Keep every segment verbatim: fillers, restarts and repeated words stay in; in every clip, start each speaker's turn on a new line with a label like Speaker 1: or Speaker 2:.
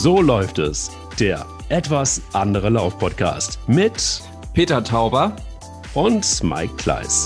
Speaker 1: So läuft es, der etwas andere Lauf-Podcast mit
Speaker 2: Peter Tauber
Speaker 1: und Mike Kleiss.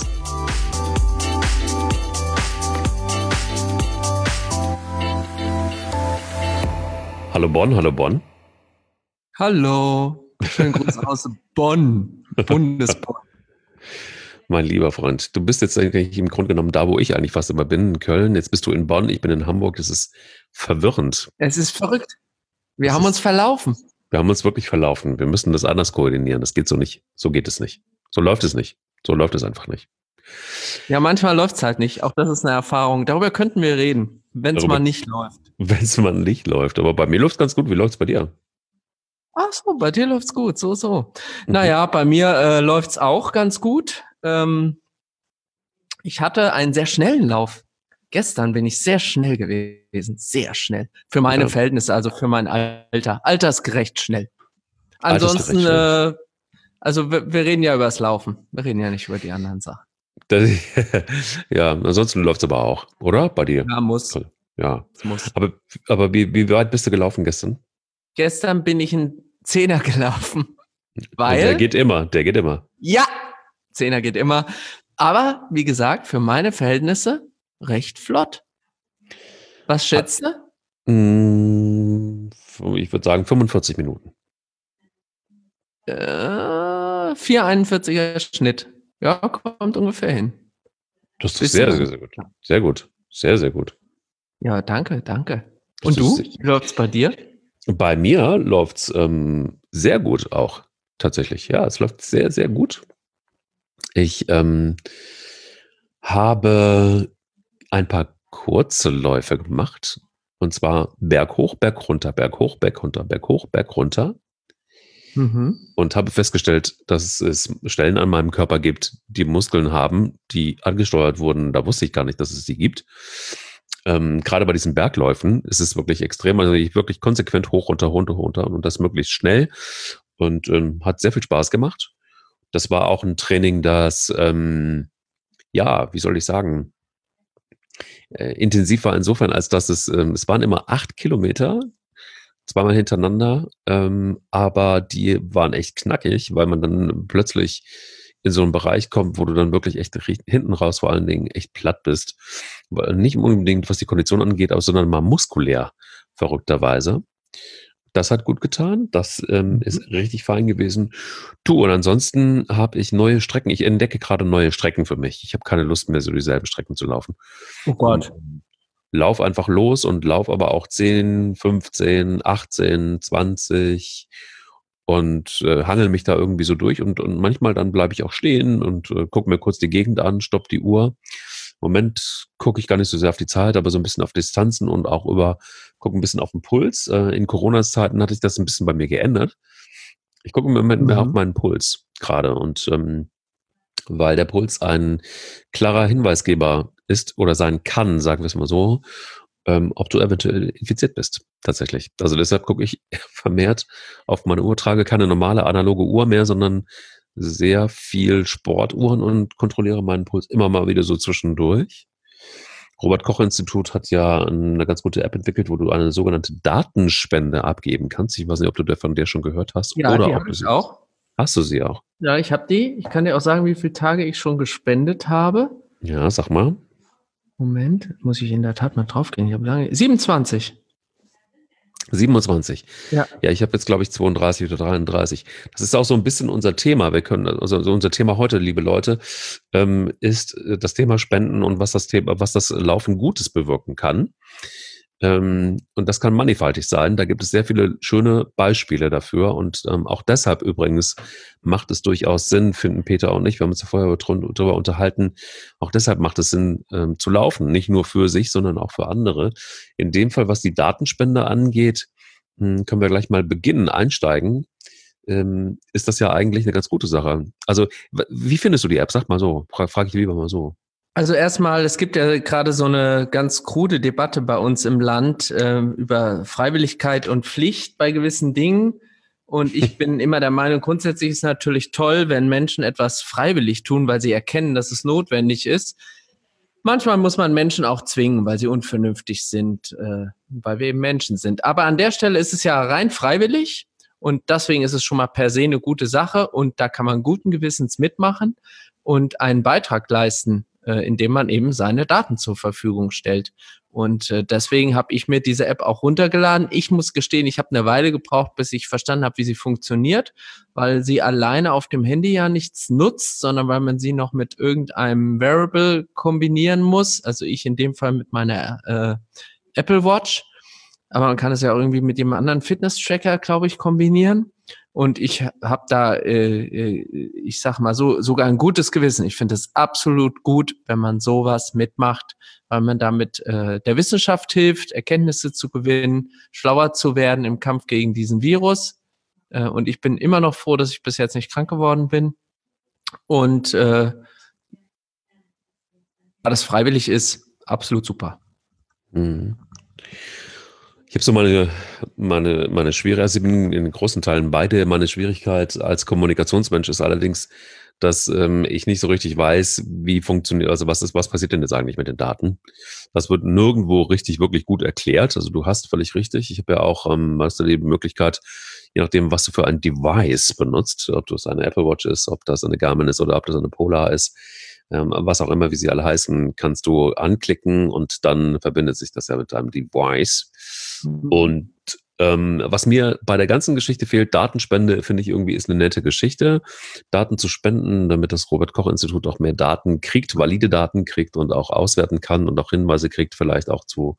Speaker 1: Hallo Bonn, hallo Bonn.
Speaker 2: Hallo, schönen Gruß aus Bonn, Bundesbonn.
Speaker 1: Mein lieber Freund, du bist jetzt eigentlich im Grunde genommen da, wo ich eigentlich fast immer bin, in Köln. Jetzt bist du in Bonn, ich bin in Hamburg. Das ist verwirrend.
Speaker 2: Es ist verrückt. Wir
Speaker 1: Es
Speaker 2: haben
Speaker 1: ist,
Speaker 2: uns verlaufen.
Speaker 1: Wir haben uns wirklich verlaufen. Wir müssen das anders koordinieren. Das geht so nicht. So geht es nicht. So läuft es nicht. So läuft es einfach nicht.
Speaker 2: Ja, manchmal läuft es halt nicht. Auch das ist eine Erfahrung. Darüber könnten wir reden, wenn es mal nicht läuft.
Speaker 1: Wenn es mal nicht läuft. Aber bei mir läuft es ganz gut. Wie läuft es bei dir?
Speaker 2: Ach so, bei dir läuft's gut. So, so. Mhm. Naja, bei mir äh, läuft's auch ganz gut. Ähm, ich hatte einen sehr schnellen Lauf. Gestern bin ich sehr schnell gewesen. Sehr schnell. Für meine ja. Verhältnisse, also für mein Alter. Altersgerecht schnell. Ansonsten, Altersgerecht äh, also wir, wir reden ja über das Laufen. Wir reden ja nicht über die anderen Sachen.
Speaker 1: Das, ja, ansonsten läuft's aber auch, oder? Bei dir?
Speaker 2: Ja, muss.
Speaker 1: Ja.
Speaker 2: muss.
Speaker 1: Aber, aber wie, wie weit bist du gelaufen gestern?
Speaker 2: Gestern bin ich einen Zehner gelaufen. Weil,
Speaker 1: der geht immer, der geht immer.
Speaker 2: Ja, Zehner geht immer. Aber, wie gesagt, für meine Verhältnisse recht flott. Was schätzt du?
Speaker 1: Ich würde sagen fünfundvierzig Minuten.
Speaker 2: Äh, vier Komma einundvierziger Schnitt. Ja, kommt ungefähr hin.
Speaker 1: Das ist sehr, sehr, sehr gut. Sehr gut. Sehr, sehr gut.
Speaker 2: Ja, danke, danke. Und du? Wie läuft's bei dir?
Speaker 1: Bei mir läuft's ähm, sehr gut auch. Tatsächlich. Ja, es läuft sehr, sehr gut. Ich ähm, habe ein paar kurze Läufe gemacht. Und zwar Berg hoch, Berg runter, Berg hoch, Berg runter, Berg hoch, Berg runter.
Speaker 2: Mhm.
Speaker 1: Und habe festgestellt, dass es Stellen an meinem Körper gibt, die Muskeln haben, die angesteuert wurden. Da wusste ich gar nicht, dass es die gibt. Ähm, gerade bei diesen Bergläufen ist es wirklich extrem, also ich wirklich konsequent hoch, runter, runter, runter und das möglichst schnell und ähm, hat sehr viel Spaß gemacht. Das war auch ein Training, das, ähm, ja, wie soll ich sagen, äh, intensiv war insofern, als dass es, ähm, es waren immer acht Kilometer, zweimal hintereinander, ähm, aber die waren echt knackig, weil man dann plötzlich in so einen Bereich kommt, wo du dann wirklich echt hinten raus vor allen Dingen echt platt bist. Nicht unbedingt, was die Kondition angeht, aber sondern mal muskulär, verrückterweise. Das hat gut getan. Das ähm, ist richtig fein gewesen. Du, und ansonsten habe ich neue Strecken. Ich entdecke gerade neue Strecken für mich. Ich habe keine Lust mehr, so dieselben Strecken zu laufen.
Speaker 2: Oh Gott.
Speaker 1: Und lauf einfach los und lauf aber auch zehn, fünfzehn, achtzehn, zwanzig und äh, hangel mich da irgendwie so durch und, und manchmal dann bleibe ich auch stehen und äh, gucke mir kurz die Gegend an, stopp die Uhr. Im Moment gucke ich gar nicht so sehr auf die Zeit, aber so ein bisschen auf Distanzen und auch über, gucke ein bisschen auf den Puls. Äh, in Corona-Zeiten hatte ich das ein bisschen bei mir geändert. Ich gucke im Moment mehr
Speaker 2: Mhm.
Speaker 1: auf meinen Puls gerade und ähm, weil der Puls ein klarer Hinweisgeber ist oder sein kann, sagen wir es mal so, ähm, ob du eventuell infiziert bist, tatsächlich. Also deshalb gucke ich vermehrt auf meine Uhr, trage keine normale analoge Uhr mehr, sondern sehr viel Sportuhren und kontrolliere meinen Puls immer mal wieder so zwischendurch. Robert-Koch-Institut hat ja eine ganz gute App entwickelt, wo du eine sogenannte Datenspende abgeben kannst. Ich weiß nicht, ob du von der schon gehört hast.
Speaker 2: Ja,
Speaker 1: oder
Speaker 2: die
Speaker 1: ob
Speaker 2: habe
Speaker 1: du
Speaker 2: ich
Speaker 1: sie
Speaker 2: auch.
Speaker 1: Hast du sie auch?
Speaker 2: Ja, ich habe die. Ich kann dir auch sagen, wie viele Tage ich schon gespendet habe.
Speaker 1: Ja, sag mal.
Speaker 2: Moment, muss ich in der Tat mal draufgehen. Ich habe lange. siebenundzwanzig.
Speaker 1: siebenundzwanzig.
Speaker 2: Ja.
Speaker 1: Ja, ich habe jetzt, glaube ich, zweiunddreißig oder dreiunddreißig. Das ist auch so ein bisschen unser Thema. Wir können, also unser Thema heute, liebe Leute, ähm, ist das Thema Spenden und was das Thema, was das Laufen Gutes bewirken kann. Ähm, und das kann mannigfaltig sein. Da gibt es sehr viele schöne Beispiele dafür. Und ähm, auch deshalb übrigens macht es durchaus Sinn, finden Peter und ich, wir haben uns ja vorher darüber unterhalten, auch deshalb macht es Sinn ähm, zu laufen. Nicht nur für sich, sondern auch für andere. In dem Fall, was die Datenspende angeht, mh, können wir gleich mal beginnen, einsteigen. Ähm, ist das ja eigentlich eine ganz gute Sache. Also, w- wie findest du die App? Sag mal so. Fra- Frage ich lieber mal so.
Speaker 2: Also erstmal, es gibt ja gerade so eine ganz krude Debatte bei uns im Land äh, über Freiwilligkeit und Pflicht bei gewissen Dingen. Und ich bin immer der Meinung, grundsätzlich ist es natürlich toll, wenn Menschen etwas freiwillig tun, weil sie erkennen, dass es notwendig ist. Manchmal muss man Menschen auch zwingen, weil sie unvernünftig sind, äh, weil wir eben Menschen sind. Aber an der Stelle ist es ja rein freiwillig und deswegen ist es schon mal per se eine gute Sache und da kann man guten Gewissens mitmachen und einen Beitrag leisten, äh, indem man eben seine Daten zur Verfügung stellt. Und äh, deswegen habe ich mir diese App auch runtergeladen. Ich muss gestehen, ich habe eine Weile gebraucht, bis ich verstanden habe, wie sie funktioniert, weil sie alleine auf dem Handy ja nichts nutzt, sondern weil man sie noch mit irgendeinem Wearable kombinieren muss. Also ich in dem Fall mit meiner äh, Apple Watch. Aber man kann es ja auch irgendwie mit dem anderen Fitness-Tracker, glaube ich, kombinieren. Und ich habe da, äh, ich sag mal so, sogar ein gutes Gewissen. Ich finde es absolut gut, wenn man sowas mitmacht, weil man damit äh, der Wissenschaft hilft, Erkenntnisse zu gewinnen, schlauer zu werden im Kampf gegen diesen Virus. Äh, und ich bin immer noch froh, dass ich bis jetzt nicht krank geworden bin. Und äh, da das freiwillig ist, absolut super.
Speaker 1: Mhm. Ich habe so meine, meine, meine Schwierigkeit, also ich bin in großen Teilen beide. Meine Schwierigkeit als Kommunikationsmensch ist allerdings, dass ähm, ich nicht so richtig weiß, wie funktioniert, also was ist, was passiert denn jetzt eigentlich mit den Daten? Das wird nirgendwo richtig, wirklich gut erklärt. Also du hast völlig richtig. Ich habe ja auch, ähm, hast du die Möglichkeit, je nachdem, was du für ein Device benutzt, ob das eine Apple Watch ist, ob das eine Garmin ist oder ob das eine Polar ist, ähm, was auch immer, wie sie alle heißen, kannst du anklicken und dann verbindet sich das ja mit deinem Device. Mhm. Und ähm, was mir bei der ganzen Geschichte fehlt, Datenspende, finde ich irgendwie ist eine nette Geschichte. Daten zu spenden, damit das Robert-Koch-Institut auch mehr Daten kriegt, valide Daten kriegt und auch auswerten kann und auch Hinweise kriegt, vielleicht auch zu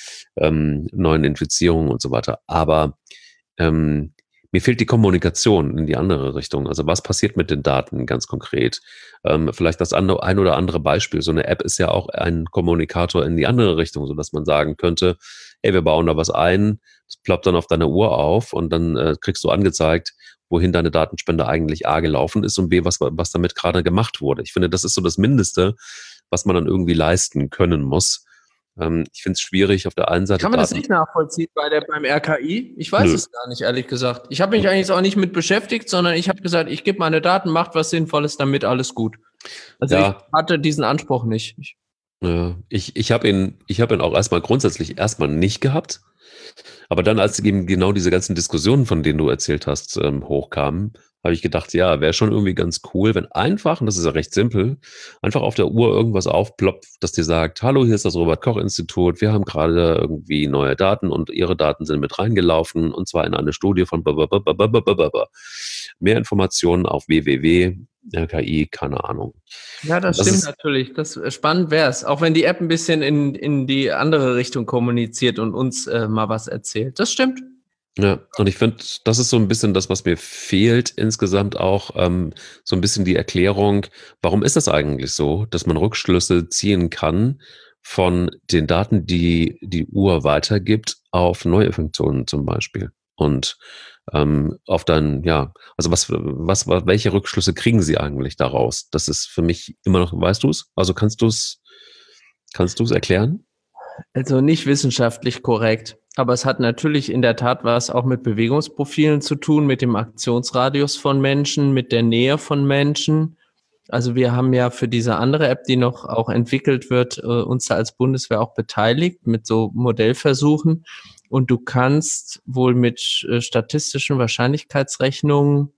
Speaker 1: ähm, neuen Infizierungen und so weiter. Aber ähm, mir fehlt die Kommunikation in die andere Richtung. Also was passiert mit den Daten ganz konkret? Ähm, vielleicht das andere, ein oder andere Beispiel. So eine App ist ja auch ein Kommunikator in die andere Richtung, sodass man sagen könnte, hey, wir bauen da was ein, das ploppt dann auf deiner Uhr auf und dann äh, kriegst du angezeigt, wohin deine Datenspende eigentlich A gelaufen ist und B, was, was damit gerade gemacht wurde. Ich finde, das ist so das Mindeste, was man dann irgendwie leisten können muss. Ich finde es schwierig auf der einen Seite.
Speaker 2: Kann man Daten das nicht nachvollziehen bei der, beim R K I? Ich weiß Nö. es gar nicht, ehrlich gesagt. Ich habe mich eigentlich auch nicht mit beschäftigt, sondern ich habe gesagt, ich gebe meine Daten, macht was Sinnvolles damit, alles gut. Also ja. ich hatte diesen Anspruch nicht. Ich,
Speaker 1: ja, ich, ich habe ihn, ich habe ihn auch erstmal grundsätzlich erstmal nicht gehabt. Aber dann, als eben genau diese ganzen Diskussionen, von denen du erzählt hast, ähm, hochkamen, habe ich gedacht, ja, wäre schon irgendwie ganz cool, wenn einfach, und das ist ja recht simpel, einfach auf der Uhr irgendwas aufploppt, das dir sagt, hallo, hier ist das Robert-Koch-Institut, wir haben gerade irgendwie neue Daten und Ihre Daten sind mit reingelaufen und zwar in eine Studie von blablabla. Mehr Informationen auf w w w punkt r k i, keine Ahnung.
Speaker 2: Ja, das, das stimmt natürlich. Das spannend wäre es. Auch wenn die App ein bisschen in, in die andere Richtung kommuniziert und uns äh, mal was erzählt. Das stimmt.
Speaker 1: Ja, und ich finde, das ist so ein bisschen das, was mir fehlt insgesamt auch, ähm, so ein bisschen die Erklärung, warum ist das eigentlich so, dass man Rückschlüsse ziehen kann von den Daten, die die Uhr weitergibt, auf neue Funktionen zum Beispiel. Und ähm, auf dann, ja, also was, was, welche Rückschlüsse kriegen Sie eigentlich daraus? Das ist für mich immer noch, weißt du es? Also kannst du es, kannst du es erklären?
Speaker 2: Also nicht wissenschaftlich korrekt, aber es hat natürlich in der Tat was auch mit Bewegungsprofilen zu tun, mit dem Aktionsradius von Menschen, mit der Nähe von Menschen. Also wir haben ja für diese andere App, die noch auch entwickelt wird, uns da als Bundeswehr auch beteiligt mit so Modellversuchen. Und du kannst wohl mit statistischen Wahrscheinlichkeitsrechnungen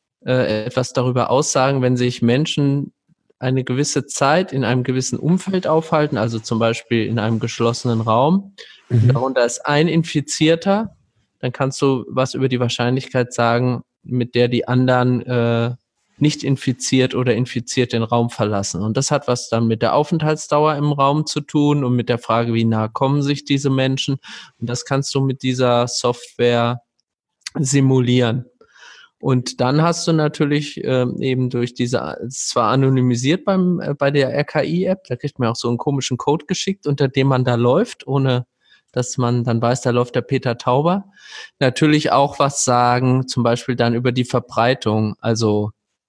Speaker 2: äh, etwas darüber aussagen, wenn sich Menschen eine gewisse Zeit in einem gewissen Umfeld aufhalten, also zum Beispiel in einem geschlossenen Raum. Mhm. Darunter ist ein Infizierter, dann kannst du was über die Wahrscheinlichkeit sagen, mit der die anderen äh, nicht infiziert oder infiziert den Raum verlassen. Und das hat was dann mit der Aufenthaltsdauer im Raum zu tun und mit der Frage, wie nah kommen sich diese Menschen. Und das kannst du mit dieser Software simulieren. Und dann hast du natürlich ähm, eben durch diese, zwar anonymisiert beim äh, bei der R K I-App, da kriegt man auch so einen komischen Code geschickt, unter dem man da läuft, ohne dass man dann weiß, da läuft der Peter Tauber. Natürlich auch was sagen, zum Beispiel dann über die Verbreitung. Also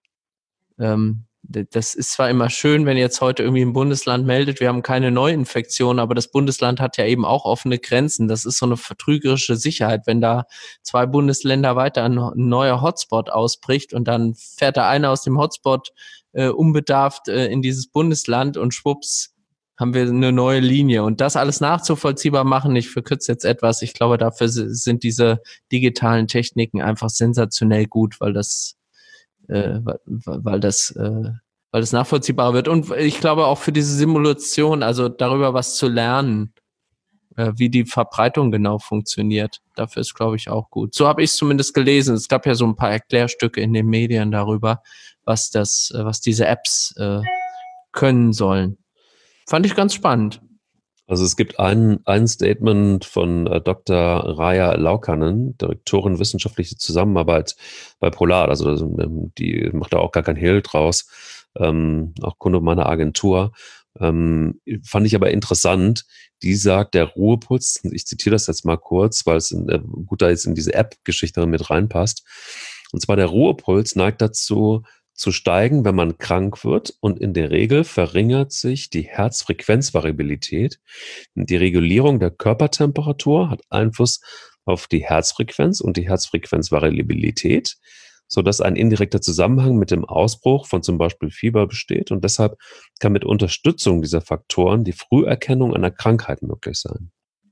Speaker 2: ähm, das ist zwar immer schön, wenn jetzt heute irgendwie ein Bundesland meldet, wir haben keine Neuinfektion, aber das Bundesland hat ja eben auch offene Grenzen. Das ist so eine vertrügerische Sicherheit, wenn da zwei Bundesländer weiter ein neuer Hotspot ausbricht und dann fährt da einer aus dem Hotspot äh, unbedarft äh, in dieses Bundesland und schwupps haben wir eine neue Linie. Und das alles nachzuvollziehbar machen, ich verkürze jetzt etwas, ich glaube, dafür sind diese digitalen Techniken einfach sensationell gut, weil das, äh, weil, weil das, äh, weil das nachvollziehbar wird. Und ich glaube auch für diese Simulation, also darüber was zu lernen, äh, wie die Verbreitung genau funktioniert, dafür ist, glaube ich, auch gut. So habe ich es zumindest gelesen. Es gab ja so ein paar Erklärstücke in den Medien darüber, was das, was diese Apps äh, können sollen. Fand ich ganz spannend.
Speaker 1: Also es gibt ein, ein Statement von äh, Doktor Raja Laukkanen, Direktorin wissenschaftliche Zusammenarbeit bei Polar. Also ähm, die macht da auch gar kein Hehl draus, ähm, auch Kunde meiner Agentur. Ähm, fand ich aber interessant. Die sagt, der Ruhepuls, ich zitiere das jetzt mal kurz, weil es in, äh, gut da jetzt in diese App-Geschichte mit reinpasst. Und zwar der Ruhepuls neigt dazu, zu steigen, wenn man krank wird, und in der Regel verringert sich die Herzfrequenzvariabilität. Die Regulierung der Körpertemperatur hat Einfluss auf die Herzfrequenz und die Herzfrequenzvariabilität, sodass ein indirekter Zusammenhang mit dem Ausbruch von zum Beispiel Fieber besteht, und deshalb kann mit Unterstützung dieser Faktoren die Früherkennung einer Krankheit möglich sein.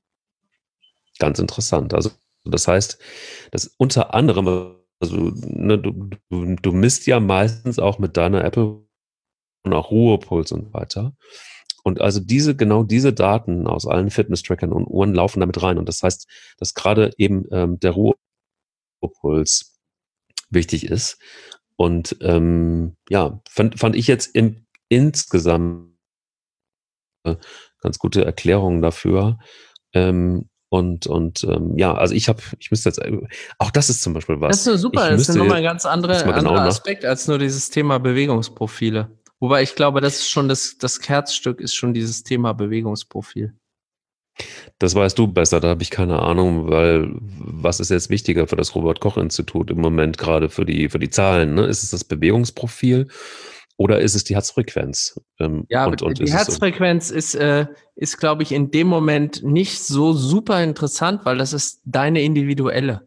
Speaker 1: Ganz interessant. Also das heißt, dass unter anderem Also ne, du, du, du misst ja meistens auch mit deiner Apple und auch Ruhepuls und weiter. Und also diese, genau diese Daten aus allen Fitness-Trackern und Uhren laufen damit rein. Und das heißt, dass gerade eben ähm, der Ruhepuls wichtig ist. Und ähm, ja, fand, fand ich jetzt im, insgesamt äh, ganz gute Erklärungen dafür. Ähm, Und, und ähm, ja, also ich habe, ich müsste jetzt, auch das ist zum Beispiel was.
Speaker 2: Das ist nur super,
Speaker 1: ich
Speaker 2: das ist
Speaker 1: müsste
Speaker 2: nochmal ein ganz andere,
Speaker 1: jetzt mal genau
Speaker 2: anderer
Speaker 1: nach-
Speaker 2: Aspekt als nur dieses Thema Bewegungsprofile. Wobei ich glaube, das ist schon das, das Herzstück ist schon dieses Thema Bewegungsprofil.
Speaker 1: Das weißt du besser, da habe ich keine Ahnung, weil was ist jetzt wichtiger für das Robert-Koch-Institut im Moment gerade für die, für die Zahlen? Ne? Ist es das Bewegungsprofil oder ist es die Herzfrequenz? Ähm,
Speaker 2: Ja,
Speaker 1: und, und
Speaker 2: die
Speaker 1: ist es so-
Speaker 2: Herzfrequenz ist, äh, ist, glaube ich, in dem Moment nicht so super interessant, weil das ist deine individuelle.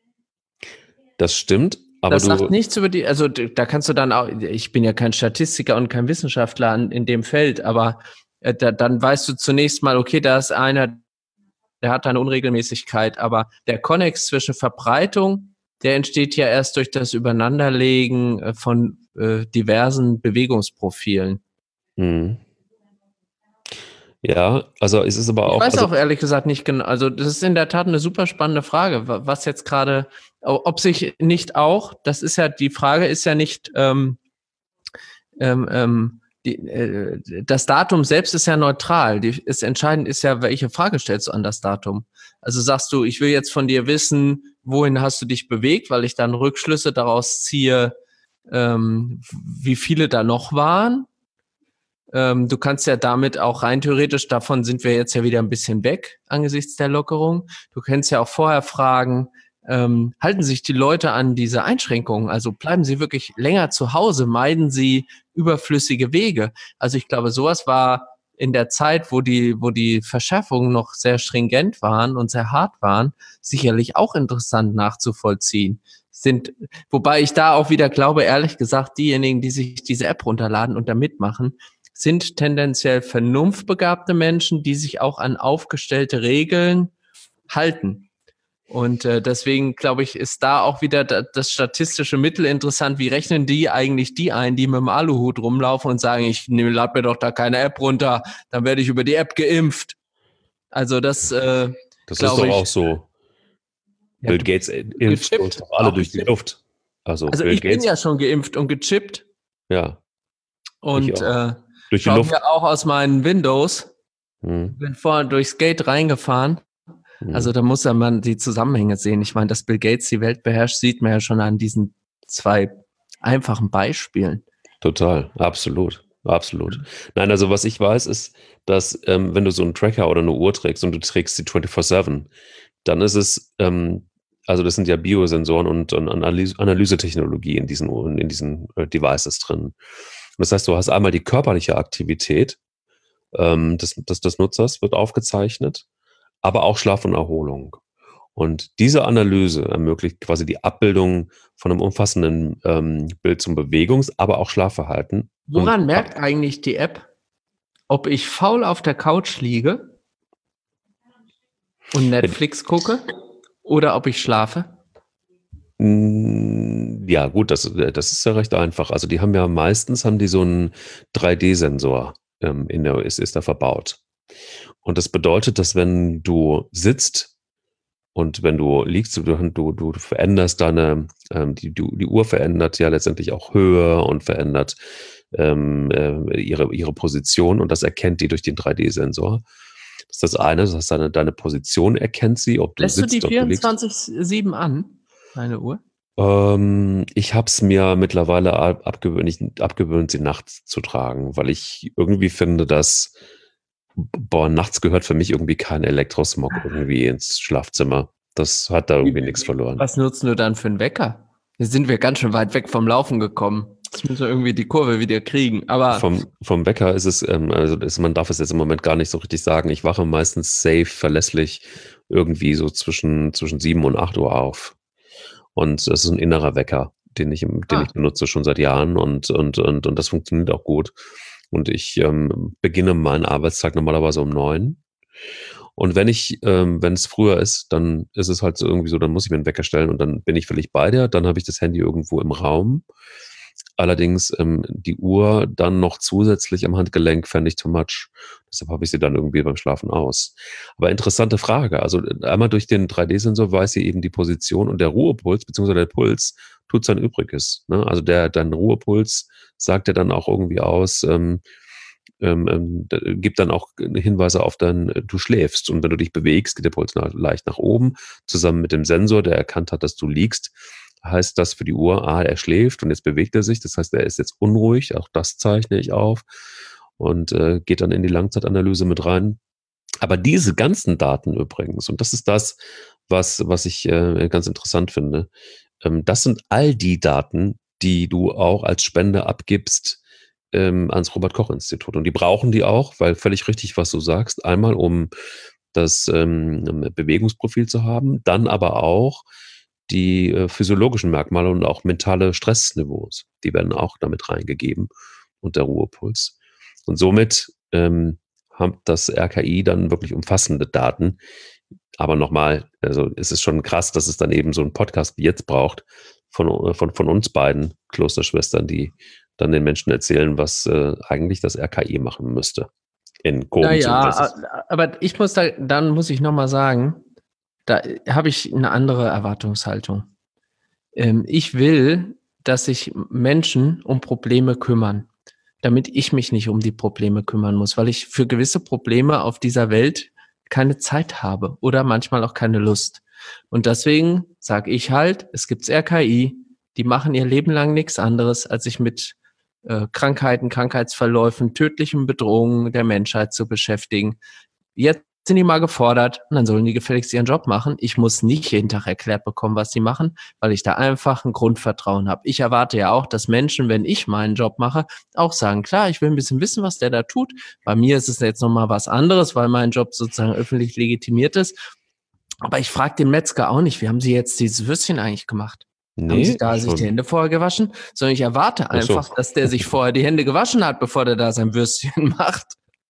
Speaker 1: Das stimmt, aber
Speaker 2: Das sagt
Speaker 1: du,
Speaker 2: nichts über die, also d- da kannst du dann auch, ich bin ja kein Statistiker und kein Wissenschaftler an, in dem Feld, aber äh, da, dann weißt du zunächst mal, okay, da ist einer, der hat eine Unregelmäßigkeit, aber der Konnex zwischen Verbreitung, der entsteht ja erst durch das Übereinanderlegen äh, von äh, diversen Bewegungsprofilen.
Speaker 1: hm. Ja, also es ist aber
Speaker 2: Ich
Speaker 1: auch,
Speaker 2: weiß
Speaker 1: also
Speaker 2: auch ehrlich gesagt nicht genau, also das ist in der Tat eine super spannende Frage, wa- was jetzt gerade, ob sich nicht auch, das ist ja, die Frage ist ja nicht, ähm, ähm, ähm, die, äh, das Datum selbst ist ja neutral. Die, ist entscheidend ist ja, welche Frage stellst du an das Datum. Also sagst du, ich will jetzt von dir wissen, wohin hast du dich bewegt, weil ich dann Rückschlüsse daraus ziehe, ähm, wie viele da noch waren. Ähm, du kannst ja damit auch rein theoretisch, davon sind wir jetzt ja wieder ein bisschen weg angesichts der Lockerung. Du kannst ja auch vorher fragen, ähm, halten sich die Leute an diese Einschränkungen? Also bleiben sie wirklich länger zu Hause? Meiden sie überflüssige Wege? Also ich glaube, sowas war in der Zeit, wo die, wo die Verschärfungen noch sehr stringent waren und sehr hart waren, sicherlich auch interessant nachzuvollziehen. Sind, wobei ich da auch wieder glaube, ehrlich gesagt, diejenigen, die sich diese App runterladen und da mitmachen, sind tendenziell vernunftbegabte Menschen, die sich auch an aufgestellte Regeln halten. Und äh, deswegen, glaube ich, ist da auch wieder da, das statistische Mittel interessant. Wie rechnen die eigentlich die ein, die mit dem Aluhut rumlaufen und sagen, ich ne, lad mir doch da keine App runter, dann werde ich über die App geimpft. Also das, äh,
Speaker 1: das ist
Speaker 2: glaube
Speaker 1: doch auch
Speaker 2: ich.
Speaker 1: so.
Speaker 2: Ja,
Speaker 1: Bill
Speaker 2: du
Speaker 1: Gates
Speaker 2: bist
Speaker 1: impft uns
Speaker 2: gechippt,
Speaker 1: doch alle
Speaker 2: auch
Speaker 1: durch die
Speaker 2: gechippt.
Speaker 1: Luft. Also,
Speaker 2: Also
Speaker 1: Bill
Speaker 2: ich bin
Speaker 1: Gates,
Speaker 2: ja schon geimpft und gechippt
Speaker 1: ja, ich
Speaker 2: und
Speaker 1: auch.
Speaker 2: äh,
Speaker 1: Durch die
Speaker 2: schaue
Speaker 1: Luft.
Speaker 2: mir auch aus meinen Windows,
Speaker 1: Hm,
Speaker 2: bin vorhin durchs Gate reingefahren. Also
Speaker 1: hm.
Speaker 2: da muss ja man die Zusammenhänge sehen. Ich meine, dass Bill Gates die Welt beherrscht, sieht man ja schon an diesen zwei einfachen Beispielen.
Speaker 1: Total, absolut, absolut. Nein, also was ich weiß, ist, dass ähm, wenn du so einen Tracker oder eine Uhr trägst und du trägst sie vierundzwanzig sieben, dann ist es, ähm, also das sind ja Biosensoren und, und Analyse, Analysetechnologie in diesen Uhren, in diesen äh, Devices drin. Und das heißt, du hast einmal die körperliche Aktivität ähm, des, des, des Nutzers wird aufgezeichnet, aber auch Schlaf und Erholung. Und diese Analyse ermöglicht quasi die Abbildung von einem umfassenden ähm, Bild zum Bewegungs-, aber auch Schlafverhalten. Und
Speaker 2: Woran merkt eigentlich die App, ob ich faul auf der Couch liege und Netflix gucke oder ob ich schlafe?
Speaker 1: Ja, gut, das, das ist ja recht einfach. Also die haben ja meistens haben die so einen drei D-Sensor ähm, in der, ist, ist da verbaut. Und das bedeutet, dass wenn du sitzt und wenn du liegst, du, du, du veränderst deine, ähm, die, du, die Uhr verändert ja letztendlich auch Höhe und verändert ähm, äh, ihre, ihre Position und das erkennt die durch den drei D-Sensor. Das ist das eine, das heißt, deine, deine Position erkennt sie, ob du
Speaker 2: Lässt
Speaker 1: sitzt,
Speaker 2: du die
Speaker 1: ob du liegst.
Speaker 2: vierundzwanzig sieben an, deine Uhr?
Speaker 1: Ähm, ich habe es mir mittlerweile ab- abgewöhnt, abgewöhnt, sie nachts zu tragen, weil ich irgendwie finde, dass boah, nachts gehört für mich irgendwie kein Elektrosmog irgendwie ins Schlafzimmer. Das hat da irgendwie nichts verloren.
Speaker 2: Was nutzen du dann für einen Wecker? Hier sind wir ganz schön weit weg vom Laufen gekommen. Jetzt müssen wir irgendwie die Kurve wieder kriegen. Aber
Speaker 1: Vom, vom Wecker ist es, ähm, also ist, man darf es jetzt im Moment gar nicht so richtig sagen. Ich wache meistens safe, verlässlich irgendwie so zwischen, zwischen sieben und acht Uhr auf. Und das ist ein innerer Wecker, den ich, den
Speaker 2: Ah.
Speaker 1: ich benutze schon seit Jahren und, und, und, und das funktioniert auch gut. Und ich ähm, beginne meinen Arbeitstag normalerweise um neun. Und wenn ich, ähm, wenn es früher ist, dann ist es halt so irgendwie so, dann muss ich mir einen Wecker stellen und dann bin ich völlig bei dir. Dann habe ich das Handy irgendwo im Raum. Allerdings ähm, die Uhr dann noch zusätzlich am Handgelenk fände ich too much. Deshalb habe ich sie dann irgendwie beim Schlafen aus. Aber interessante Frage. Also einmal durch den drei D-Sensor weiß sie eben die Position und der Ruhepuls beziehungsweise der Puls tut sein Übriges. Ne? Also der dein Ruhepuls sagt ja dann auch irgendwie aus, ähm, ähm, ähm, gibt dann auch Hinweise auf dein, du schläfst. Und wenn du dich bewegst, geht der Puls nach, leicht nach oben. Zusammen mit dem Sensor, der erkannt hat, dass du liegst, heißt das für die Uhr, ah, er schläft und jetzt bewegt er sich. Das heißt, er ist jetzt unruhig. Auch das zeichne ich auf und äh, geht dann in die Langzeitanalyse mit rein. Aber diese ganzen Daten übrigens, und das ist das, was, was ich äh, ganz interessant finde, ähm, das sind all die Daten, die du auch als Spende abgibst ähm, ans Robert-Koch-Institut. Und die brauchen die auch, weil völlig richtig, was du sagst, einmal um das ähm, Bewegungsprofil zu haben, dann aber auch die äh, physiologischen Merkmale und auch mentale Stressniveaus, die werden auch damit reingegeben und der Ruhepuls. Und somit ähm, hat das R K I dann wirklich umfassende Daten. Aber nochmal, also es ist schon krass, dass es dann eben so einen Podcast wie jetzt braucht von, von, von uns beiden Klosterschwestern, die dann den Menschen erzählen, was äh, eigentlich das R K I machen müsste. In groben
Speaker 2: naja,
Speaker 1: Synthesis.
Speaker 2: aber ich muss da, dann muss ich nochmal sagen, da habe ich eine andere Erwartungshaltung. Ähm, ich will, dass sich Menschen um Probleme kümmern, damit ich mich nicht um die Probleme kümmern muss, weil ich für gewisse Probleme auf dieser Welt keine Zeit habe oder manchmal auch keine Lust. Und deswegen sage ich halt, es gibt R K I, die machen ihr Leben lang nichts anderes, als sich mit äh, Krankheiten, Krankheitsverläufen, tödlichen Bedrohungen der Menschheit zu beschäftigen. Jetzt sind die mal gefordert und dann sollen die gefälligst ihren Job machen. Ich muss nicht jeden Tag erklärt bekommen, was sie machen, weil ich da einfach ein Grundvertrauen habe. Ich erwarte ja auch, dass Menschen, wenn ich meinen Job mache, auch sagen, klar, ich will ein bisschen wissen, was der da tut. Bei mir ist es jetzt nochmal was anderes, weil mein Job sozusagen öffentlich legitimiert ist. Aber ich frage den Metzger auch nicht, wie haben Sie jetzt dieses Würstchen eigentlich gemacht?
Speaker 1: Nee,
Speaker 2: haben Sie da
Speaker 1: schon.
Speaker 2: sich die Hände vorher gewaschen? Sondern ich erwarte einfach,
Speaker 1: so.
Speaker 2: dass der sich vorher die Hände gewaschen hat, bevor der da sein Würstchen macht.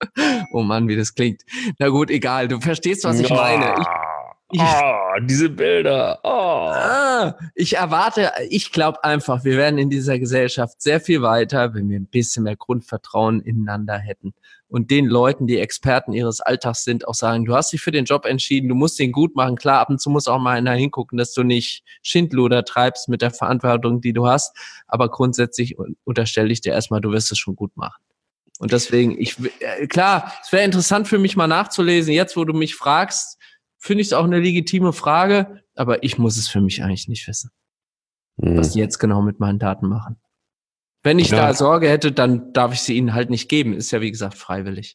Speaker 2: Oh Mann, wie das klingt. Na gut, egal, du verstehst, was ich meine. Ich, ich,
Speaker 1: oh, diese Bilder. Oh.
Speaker 2: ah, ich erwarte, ich glaube einfach, wir werden in dieser Gesellschaft sehr viel weiter, wenn wir ein bisschen mehr Grundvertrauen ineinander hätten. Und den Leuten, die Experten ihres Alltags sind, auch sagen, du hast dich für den Job entschieden, du musst den gut machen. Klar, ab und zu muss auch mal einer hingucken, dass du nicht Schindluder treibst mit der Verantwortung, die du hast. Aber grundsätzlich unterstelle ich dir erstmal, du wirst es schon gut machen. Und deswegen, ich äh, klar, es wäre interessant für mich mal nachzulesen. Jetzt, wo du mich fragst, finde ich es auch eine legitime Frage, aber ich muss es für mich eigentlich nicht wissen, hm. was die jetzt genau mit meinen Daten machen. Wenn ich ja. da Sorge hätte, dann darf ich sie ihnen halt nicht geben. Ist ja, wie gesagt, freiwillig.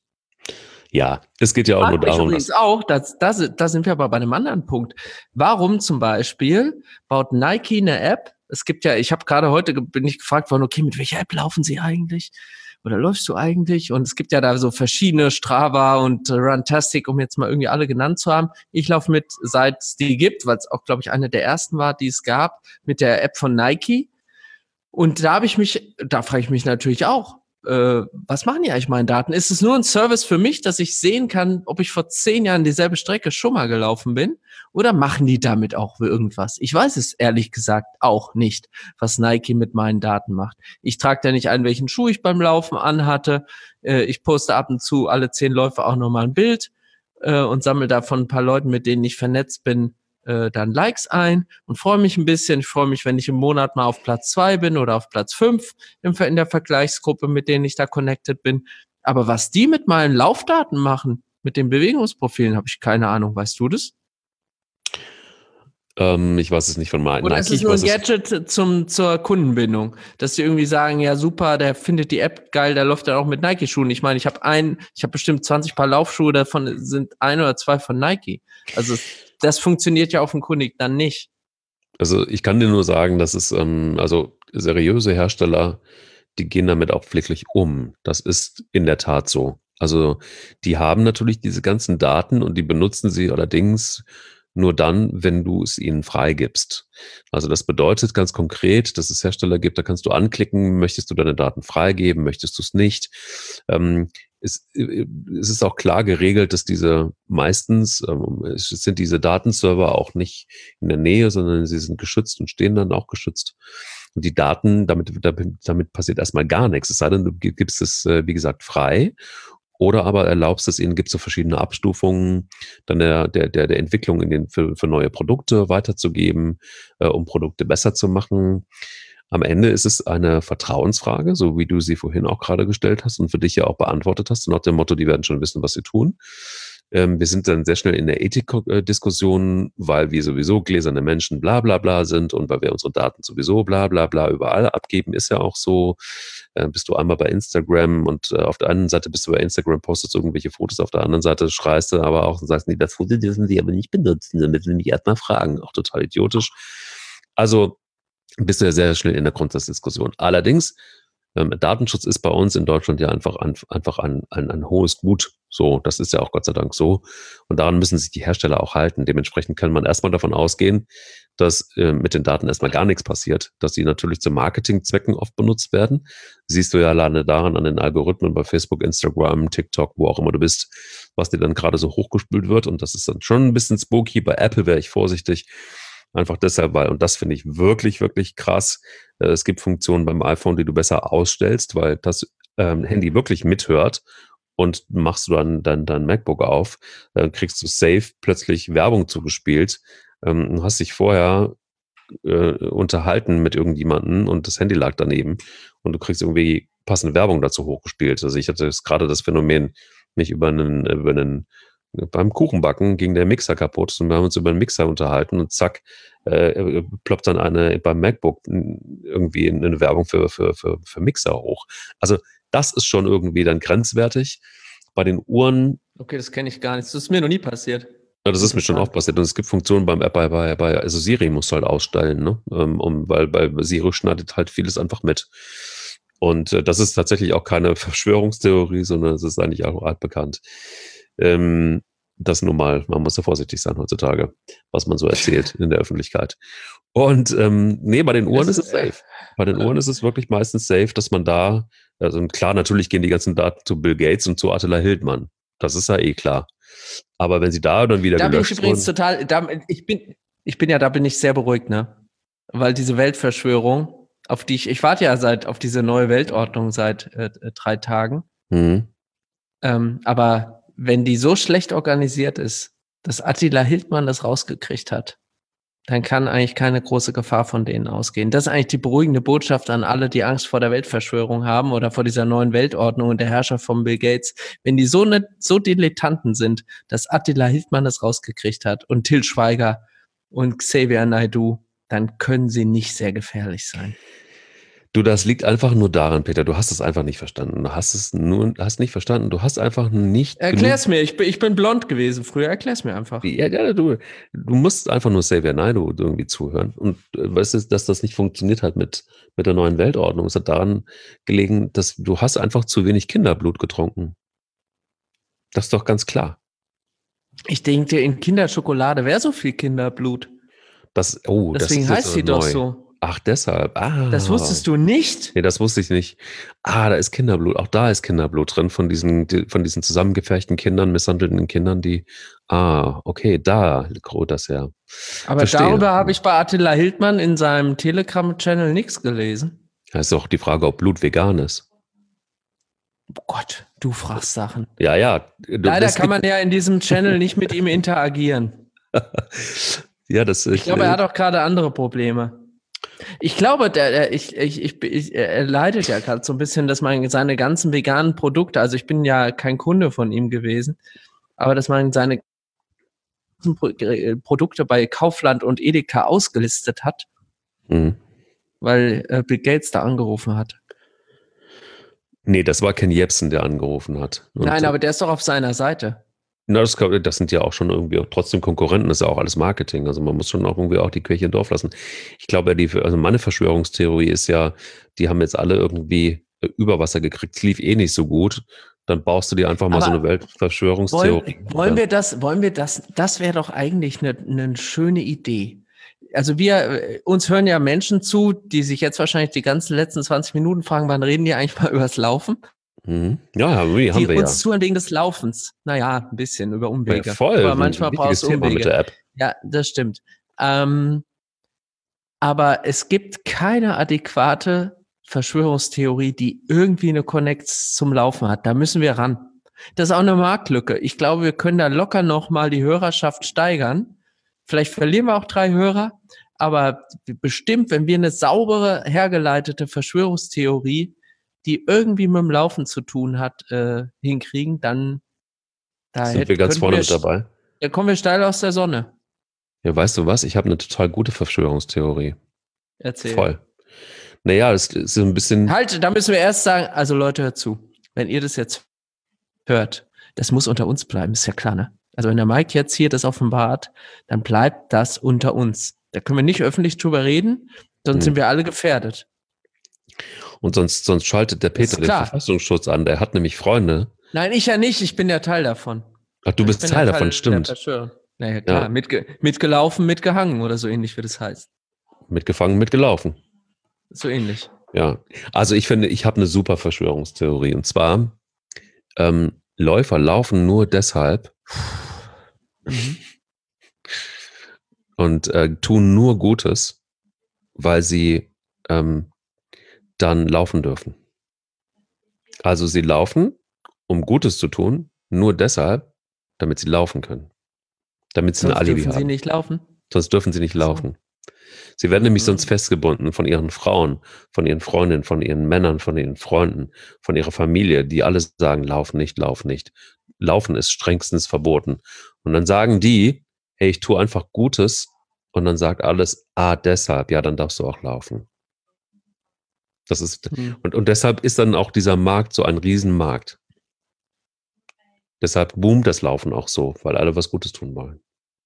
Speaker 1: Ja, es geht ja auch nur darum,
Speaker 2: übrigens dass auch, das, das, da sind wir aber bei einem anderen Punkt. Warum zum Beispiel baut Nike eine App? Es gibt ja, ich habe gerade heute, bin ich gefragt worden, okay, mit welcher App laufen sie eigentlich? Oder läufst du eigentlich? Und es gibt ja da so verschiedene, Strava und Runtastic, um jetzt mal irgendwie alle genannt zu haben. Ich laufe mit, seit es die gibt, weil es auch, glaube ich, eine der ersten war, die es gab, mit der App von Nike. Und da habe ich mich, da frage ich mich natürlich auch, äh, was machen die eigentlich mit meinen Daten? Ist es nur ein Service für mich, dass ich sehen kann, ob ich vor zehn Jahren dieselbe Strecke schon mal gelaufen bin? Oder machen die damit auch irgendwas? Ich weiß es ehrlich gesagt auch nicht, was Nike mit meinen Daten macht. Ich trage da nicht ein, welchen Schuh ich beim Laufen anhatte. Äh, ich poste ab und zu alle zehn Läufe auch nochmal ein Bild äh, und sammle da von ein paar Leuten, mit denen ich vernetzt bin, äh, dann Likes ein und freue mich ein bisschen. Ich freue mich, wenn ich im Monat mal auf Platz zwei bin oder auf Platz fünf im, in der Vergleichsgruppe, mit denen ich da connected bin. Aber was die mit meinen Laufdaten machen, mit den Bewegungsprofilen, habe ich keine Ahnung. Weißt du das?
Speaker 1: Ähm, ich weiß es nicht von Nike.
Speaker 2: Oder ist es nur ein Gadget zum, zur Kundenbindung, dass die irgendwie sagen, ja super, der findet die App geil, der läuft dann auch mit Nike-Schuhen. Ich meine, ich habe ein, ich habe bestimmt zwanzig Paar Laufschuhe, davon sind ein oder zwei von Nike. Also das funktioniert ja offenkundig dann nicht.
Speaker 1: Also ich kann dir nur sagen, dass es, ähm, also seriöse Hersteller, die gehen damit auch wirklich um. Das ist in der Tat so. Also die haben natürlich diese ganzen Daten und die benutzen sie allerdings nur dann, wenn du es ihnen freigibst. Also das bedeutet ganz konkret, dass es Hersteller gibt, da kannst du anklicken, möchtest du deine Daten freigeben, möchtest du es nicht. Ähm, es, es ist auch klar geregelt, dass diese meistens, ähm, es sind diese Datenserver auch nicht in der Nähe, sondern sie sind geschützt und stehen dann auch geschützt. Und die Daten, damit, damit, damit passiert erstmal gar nichts. Es sei denn, du gibst es, wie gesagt, frei. Oder aber erlaubst es ihnen, gibt es so verschiedene Abstufungen dann der, der, der, der Entwicklung in den, für, für neue Produkte weiterzugeben, äh, um Produkte besser zu machen. Am Ende ist es eine Vertrauensfrage, so wie du sie vorhin auch gerade gestellt hast und für dich ja auch beantwortet hast, nach dem Motto, die werden schon wissen, was sie tun. Ähm, wir sind dann sehr schnell in der Ethikdiskussion, weil wir sowieso gläserne Menschen bla bla bla sind und weil wir unsere Daten sowieso bla bla bla überall abgeben, ist ja auch so. Äh, bist du einmal bei Instagram und äh, auf der einen Seite bist du bei Instagram, postest irgendwelche Fotos, auf der anderen Seite schreist du aber auch und sagst, nee, das Foto dürfen sie aber nicht benutzen, damit sie mich erstmal fragen. Auch total idiotisch. Also bist du ja sehr schnell in der Grundsatzdiskussion. Allerdings, ähm, Datenschutz ist bei uns in Deutschland ja einfach, ein, einfach ein, ein, ein hohes Gut. So, das ist ja auch Gott sei Dank so. Und daran müssen sich die Hersteller auch halten. Dementsprechend kann man erstmal davon ausgehen, dass äh, mit den Daten erstmal gar nichts passiert, dass sie natürlich zu Marketingzwecken oft benutzt werden. Siehst du ja alleine daran an den Algorithmen bei Facebook, Instagram, TikTok, wo auch immer du bist, was dir dann gerade so hochgespült wird. Und das ist dann schon ein bisschen spooky. Bei Apple wäre ich vorsichtig. Einfach deshalb, weil, und das finde ich wirklich, wirklich krass, äh, es gibt Funktionen beim iPhone, die du besser ausstellst, weil das ähm, Handy wirklich mithört und machst du dann dein, dein MacBook auf, dann kriegst du safe plötzlich Werbung zugespielt. Ähm, du hast dich vorher äh, unterhalten mit irgendjemandem und das Handy lag daneben und du kriegst irgendwie passende Werbung dazu hochgespielt. Also ich hatte jetzt gerade das Phänomen, mich über einen, über einen beim Kuchenbacken ging der Mixer kaputt und wir haben uns über den Mixer unterhalten und zack, äh, ploppt dann eine beim MacBook irgendwie eine Werbung für, für, für, für Mixer hoch. Also das ist schon irgendwie dann grenzwertig. Bei den Uhren.
Speaker 2: Okay, das kenne ich gar nicht. Das ist mir noch nie passiert.
Speaker 1: Ja, das ist mir schon oft passiert. Und es gibt Funktionen beim App, bei, bei, bei, also Siri muss halt ausstellen, ne? Um, weil bei Siri schneidet halt vieles einfach mit. Und äh, das ist tatsächlich auch keine Verschwörungstheorie, sondern es ist eigentlich auch altbekannt. Ähm, das nun mal, man muss ja vorsichtig sein heutzutage, was man so erzählt in der Öffentlichkeit. Und ähm, nee, bei den Uhren ist, ist es safe. Bei den Uhren ist es wirklich meistens safe, dass man da, also klar, natürlich gehen die ganzen Daten zu Bill Gates und zu Attila Hildmann. Das ist ja eh klar. Aber wenn sie da dann wieder
Speaker 2: da
Speaker 1: gelöscht
Speaker 2: bin ich übrigens
Speaker 1: wurden,
Speaker 2: total, da, ich bin, ich bin ja, da bin ich sehr beruhigt, ne? Weil diese Weltverschwörung, auf die ich, ich warte ja seit, auf diese neue Weltordnung seit äh, drei Tagen.
Speaker 1: Mhm.
Speaker 2: Ähm, aber wenn die so schlecht organisiert ist, dass Attila Hildmann das rausgekriegt hat, dann kann eigentlich keine große Gefahr von denen ausgehen. Das ist eigentlich die beruhigende Botschaft an alle, die Angst vor der Weltverschwörung haben oder vor dieser neuen Weltordnung und der Herrschaft von Bill Gates. Wenn die so ne, so Dilettanten sind, dass Attila Hildmann das rausgekriegt hat und Til Schweiger und Xavier Naidoo, dann können sie nicht sehr gefährlich sein.
Speaker 1: Du, das liegt einfach nur daran, Peter, du hast es einfach nicht verstanden. Du hast es nur, hast nicht verstanden. Du hast einfach nicht.
Speaker 2: Erklär's mir, ich bin, ich bin blond gewesen früher, erklär's mir einfach.
Speaker 1: Ja, ja, du, du musst einfach nur Xavier Naidoo irgendwie zuhören. Und äh, weißt du, dass das nicht funktioniert hat mit, mit der neuen Weltordnung. Es hat daran gelegen, dass du hast einfach zu wenig Kinderblut getrunken. Das ist doch ganz klar.
Speaker 2: Ich denke, in Kinderschokolade wäre so viel Kinderblut.
Speaker 1: Das, oh,
Speaker 2: Deswegen
Speaker 1: das ist
Speaker 2: heißt sie
Speaker 1: jetzt
Speaker 2: doch
Speaker 1: neu.
Speaker 2: so.
Speaker 1: Ach, deshalb. Ah.
Speaker 2: Das wusstest du nicht?
Speaker 1: Nee, das wusste ich nicht. Ah, da ist Kinderblut. Auch da ist Kinderblut drin von diesen, von diesen zusammengepferchten Kindern, misshandelten Kindern, die. Ah, okay, da ruht das her.
Speaker 2: Aber
Speaker 1: Verstehe.
Speaker 2: darüber habe ich bei Attila Hildmann in seinem Telegram-Channel nichts gelesen.
Speaker 1: Da ist auch die Frage, ob Blut vegan ist.
Speaker 2: Oh Gott, du fragst Sachen.
Speaker 1: Ja, ja.
Speaker 2: Leider kann man ja in diesem Channel nicht mit ihm interagieren.
Speaker 1: Ja, das
Speaker 2: Ich glaube, er hat auch gerade andere Probleme. Ich glaube, der, der, ich, ich, ich, ich, er leidet ja gerade so ein bisschen, dass man seine ganzen veganen Produkte, also ich bin ja kein Kunde von ihm gewesen, aber dass man seine Produkte bei Kaufland und Edeka ausgelistet hat, mhm. weil äh, Bill Gates da angerufen hat.
Speaker 1: Nee, das war Ken Jebsen, der angerufen hat.
Speaker 2: Und Nein, aber der ist doch auf seiner Seite.
Speaker 1: Na, das, das sind ja auch schon irgendwie auch trotzdem Konkurrenten, das ist ja auch alles Marketing. Also man muss schon auch irgendwie auch die Kirche im Dorf lassen. Ich glaube, die, also meine Verschwörungstheorie ist ja, die haben jetzt alle irgendwie über Wasser gekriegt, es lief eh nicht so gut. Dann baust du dir einfach mal aber so eine Weltverschwörungstheorie.
Speaker 2: Wollen, wollen wir das, wollen wir das, das wäre doch eigentlich eine, eine schöne Idee. Also wir, uns hören ja Menschen zu, die sich jetzt wahrscheinlich die ganzen letzten zwanzig Minuten fragen, wann reden die eigentlich mal übers Laufen?
Speaker 1: Mhm. Ja, haben wir, haben
Speaker 2: die
Speaker 1: wir
Speaker 2: uns
Speaker 1: ja.
Speaker 2: zuhören wegen des Laufens. Naja, ein bisschen über Umwege.
Speaker 1: Ja, voll.
Speaker 2: Aber manchmal brauchst du Umwege.
Speaker 1: Mit der App.
Speaker 2: Ja, das stimmt. Ähm, aber es gibt keine adäquate Verschwörungstheorie, die irgendwie eine Connex zum Laufen hat. Da müssen wir ran. Das ist auch eine Marktlücke. Ich glaube, wir können da locker noch mal die Hörerschaft steigern. Vielleicht verlieren wir auch drei Hörer, aber bestimmt, wenn wir eine saubere, hergeleitete Verschwörungstheorie, die irgendwie mit dem Laufen zu tun hat, äh, hinkriegen, dann da
Speaker 1: sind hätten, wir ganz vorne wir, mit dabei.
Speaker 2: Da kommen wir steil aus der Sonne.
Speaker 1: Ja, weißt du was? Ich habe eine total gute Verschwörungstheorie.
Speaker 2: Erzähl.
Speaker 1: Voll. Naja, es ist ein bisschen...
Speaker 2: Halt, da müssen wir erst sagen, also Leute, hört zu. Wenn ihr das jetzt hört, das muss unter uns bleiben, ist ja klar, ne? Also wenn der Mike jetzt hier das offenbart, dann bleibt das unter uns. Da können wir nicht öffentlich drüber reden, sonst hm. sind wir alle gefährdet.
Speaker 1: Und sonst, sonst schaltet der Peter den Verfassungsschutz an. Der hat nämlich Freunde.
Speaker 2: Nein, ich ja nicht. Ich bin ja Teil davon.
Speaker 1: Ach, du bist Teil davon, stimmt.
Speaker 2: Naja, klar. Ja. Mitge- mitgelaufen, mitgehangen oder so ähnlich, wie das heißt.
Speaker 1: Mitgefangen, mitgelaufen.
Speaker 2: So ähnlich.
Speaker 1: Ja. Also ich finde, ich habe eine super Verschwörungstheorie. Und zwar, ähm, Läufer laufen nur deshalb mhm. und äh, tun nur Gutes, weil sie ähm, dann laufen dürfen. Also sie laufen, um Gutes zu tun, nur deshalb, damit sie laufen können. Damit sie
Speaker 2: sonst
Speaker 1: ein Alibi
Speaker 2: dürfen
Speaker 1: haben.
Speaker 2: sie nicht laufen?
Speaker 1: Sonst dürfen sie nicht laufen. Sie werden nämlich mhm. sonst festgebunden von ihren Frauen, von ihren Freundinnen, von ihren Männern, von ihren Freunden, von ihrer Familie, die alle sagen, lauf nicht, lauf nicht. Laufen ist strengstens verboten. Und dann sagen die, hey, ich tue einfach Gutes. Und dann sagt alles, ah, deshalb, ja, dann darfst du auch laufen. Das ist, mhm. und, und deshalb ist dann auch dieser Markt so ein Riesenmarkt. Deshalb boomt das Laufen auch so, weil alle was Gutes tun wollen.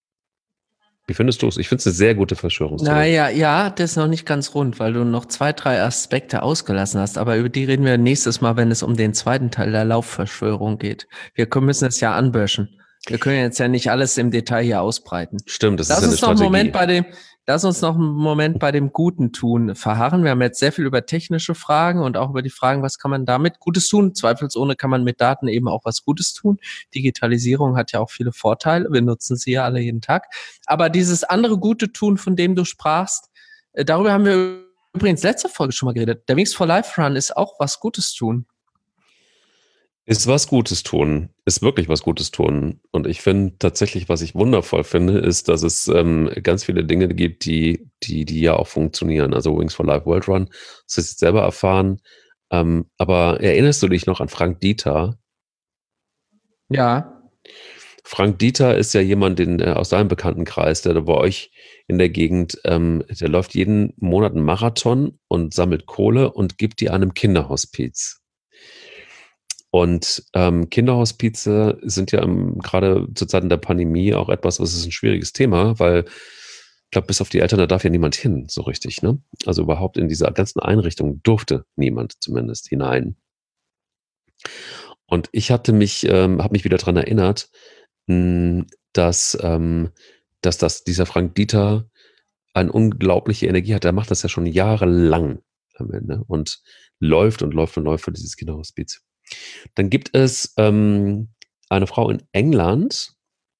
Speaker 1: Wie findest du es? Ich finde es eine sehr gute Verschwörungstheorie.
Speaker 2: Naja, ja, das ist noch nicht ganz rund, weil du noch zwei, drei Aspekte ausgelassen hast. Aber über die reden wir nächstes Mal, wenn es um den zweiten Teil der Laufverschwörung geht. Wir müssen es ja anböschen. Wir können jetzt ja nicht alles im Detail hier ausbreiten.
Speaker 1: Stimmt, das
Speaker 2: lass
Speaker 1: ist eine
Speaker 2: uns noch
Speaker 1: Strategie.
Speaker 2: einen Moment bei dem, lass uns noch einen Moment bei dem Guten tun verharren. Wir haben jetzt sehr viel über technische Fragen und auch über die Fragen, was kann man damit Gutes tun? Zweifelsohne kann man mit Daten eben auch was Gutes tun. Digitalisierung hat ja auch viele Vorteile. Wir nutzen sie ja alle jeden Tag. Aber dieses andere Gute tun, von dem du sprachst, darüber haben wir übrigens letzte Folge schon mal geredet. Der Wings for Life Run ist auch was Gutes tun.
Speaker 1: Ist was Gutes tun, ist wirklich was Gutes tun. Und ich finde tatsächlich, was ich wundervoll finde, ist, dass es ähm, ganz viele Dinge gibt, die, die, die ja auch funktionieren. Also Wings for Life World Run, das hast du jetzt selber erfahren. Ähm, aber erinnerst du dich noch an Frank Dieter?
Speaker 2: Ja.
Speaker 1: Frank Dieter ist ja jemand den, äh, aus deinem Bekanntenkreis, der da bei euch in der Gegend, ähm, der läuft jeden Monat einen Marathon und sammelt Kohle und gibt die einem Kinderhospiz. Und ähm, Kinderhospize sind ja gerade zu Zeiten der Pandemie auch etwas, was ist ein schwieriges Thema, weil ich glaube, bis auf die Eltern, da darf ja niemand hin, so richtig, ne? Also überhaupt in dieser ganzen Einrichtung durfte niemand zumindest hinein. Und ich hatte mich, ähm, habe mich wieder daran erinnert, mh, dass, ähm, dass das dieser Frank Dieter eine unglaubliche Energie hat. Der macht das ja schon jahrelang am Ende und läuft und läuft und läuft für dieses Kinderhospiz. Dann gibt es ähm, eine Frau in England,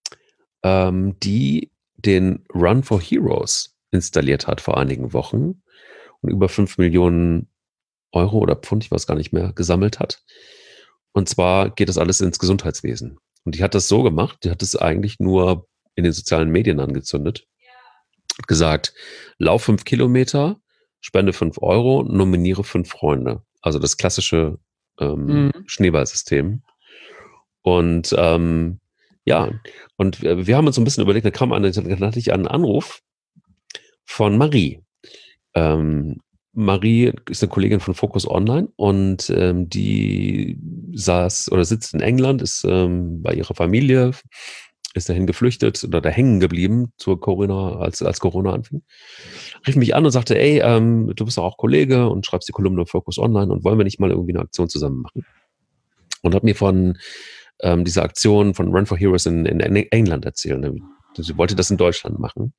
Speaker 1: ähm, die den Run for Heroes installiert hat vor einigen Wochen und über fünf Millionen Euro oder Pfund, ich weiß gar nicht mehr, gesammelt hat. Und zwar geht das alles ins Gesundheitswesen. Und die hat das so gemacht, die hat es eigentlich nur in den sozialen Medien angezündet. Hat gesagt, lauf fünf Kilometer, spende fünf Euro, nominiere fünf Freunde. Also das klassische ähm,
Speaker 2: Mhm.
Speaker 1: Schneeballsystem. Und ähm, ja, und wir, wir haben uns so ein bisschen überlegt, da kam eine, dann hatte ich einen Anruf von Marie. Ähm, Marie ist eine Kollegin von Focus Online und ähm, die saß oder sitzt in England, ist ähm, bei ihrer Familie, ist dahin geflüchtet oder da hängen geblieben zur Corona, als, als Corona anfing. Rief mich an und sagte, ey, ähm, du bist doch auch Kollege und schreibst die Kolumne auf Focus Online und wollen wir nicht mal irgendwie eine Aktion zusammen machen? Und hat mir von ähm, dieser Aktion von Run for Heroes in, in England erzählt. Sie wollte das in Deutschland machen.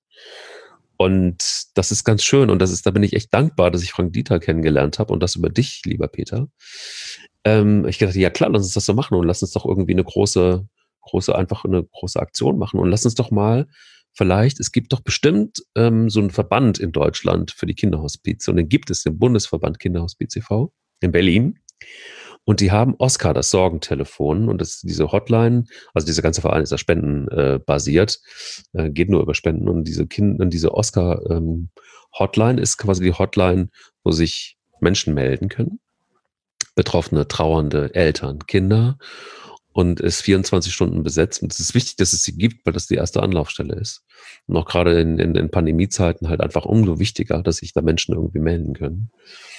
Speaker 1: Und das ist ganz schön und das ist, da bin ich echt dankbar, dass ich Frank Dieter kennengelernt habe und das über dich, lieber Peter. Ähm, ich dachte, ja klar, lass uns das so machen und lass uns doch irgendwie eine große, große, einfach eine große Aktion machen und lass uns doch mal vielleicht, es gibt doch bestimmt ähm, so einen Verband in Deutschland für die Kinderhospize und den gibt es, den Bundesverband Kinderhospiz e V in Berlin. Und die haben Oscar, das Sorgentelefon und das, diese Hotline, also dieser ganze Verein ist ja spendenbasiert, äh, äh, geht nur über Spenden und diese Kinder, diese Oscar ähm, Hotline ist quasi die Hotline, wo sich Menschen melden können. Betroffene, trauernde Eltern, Kinder und ist vierundzwanzig Stunden besetzt. Und es ist wichtig, dass es sie gibt, weil das die erste Anlaufstelle ist. Und auch gerade in, in, in Pandemiezeiten halt einfach umso wichtiger, dass sich da Menschen irgendwie melden können.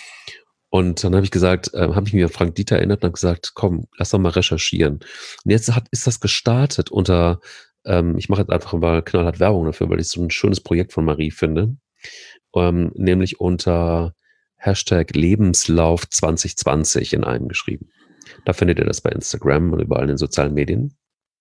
Speaker 1: Und dann habe ich gesagt, äh, habe ich mir an Frank Dieter erinnert und habe gesagt, komm, lass doch mal recherchieren. Und jetzt hat, ist das gestartet unter, ähm, ich mache jetzt einfach mal knallhart Werbung dafür, weil ich so ein schönes Projekt von Marie finde, ähm, nämlich unter Hashtag Lebenslauf zwanzig zwanzig in einem geschrieben. Da findet ihr das bei Instagram und überall in den sozialen Medien.